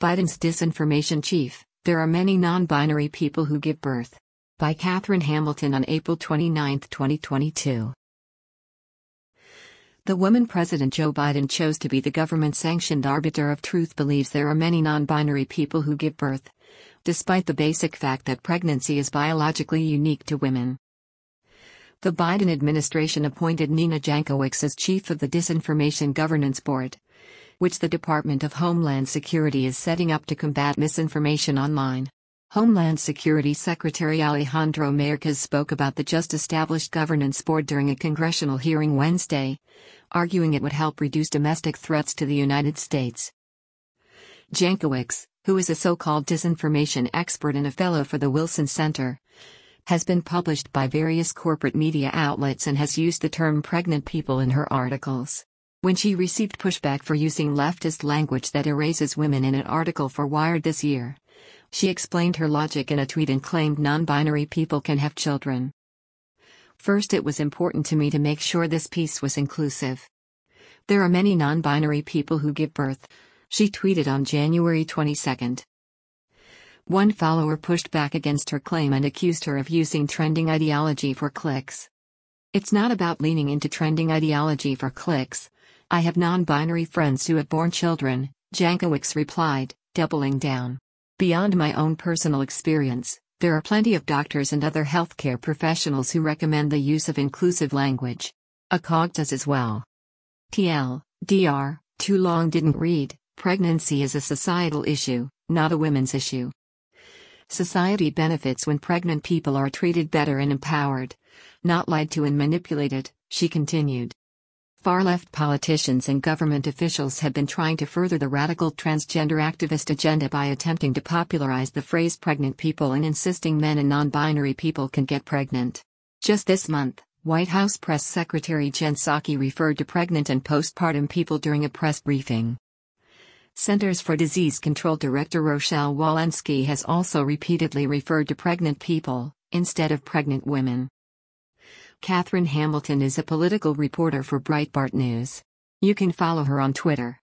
Biden's disinformation chief, there are many non-binary people who give birth. By Catherine Hamilton on April 29, 2022. The woman President Joe Biden chose to be the government-sanctioned arbiter of truth believes there are many non-binary people who give birth, despite the basic fact that pregnancy is biologically unique to women. The Biden administration appointed Nina Jankowicz as chief of the Disinformation Governance Board, which the Department of Homeland Security is setting up to combat misinformation online. Homeland Security Secretary Alejandro Mayorkas spoke about the just-established governance board during a congressional hearing Wednesday, arguing it would help reduce domestic threats to the United States. Jankowicz, who is a so-called disinformation expert and a fellow for the Wilson Center, has been published by various corporate media outlets and has used the term pregnant people in her articles. When she received pushback for using leftist language that erases women in an article for Wired this year, she explained her logic in a tweet and claimed non-binary people can have children. First, it was important to me to make sure this piece was inclusive. There are many non-binary people who give birth, she tweeted on January 22. One follower pushed back against her claim and accused her of using trending ideology for clicks. It's not about leaning into trending ideology for clicks. I have non-binary friends who have born children, Jankowicz replied, doubling down. Beyond my own personal experience, there are plenty of doctors and other healthcare professionals who recommend the use of inclusive language. ACOG does as well. TLDR, too long didn't read, pregnancy is a societal issue, not a women's issue. Society benefits when pregnant people are treated better and empowered, not lied to and manipulated, she continued. Far-left politicians and government officials have been trying to further the radical transgender activist agenda by attempting to popularize the phrase pregnant people and insisting men and non-binary people can get pregnant. Just this month, White House Press Secretary Jen Psaki referred to pregnant and postpartum people during a press briefing. Centers for Disease Control Director Rochelle Walensky has also repeatedly referred to pregnant people, instead of pregnant women. Catherine Hamilton is a political reporter for Breitbart News. You can follow her on Twitter.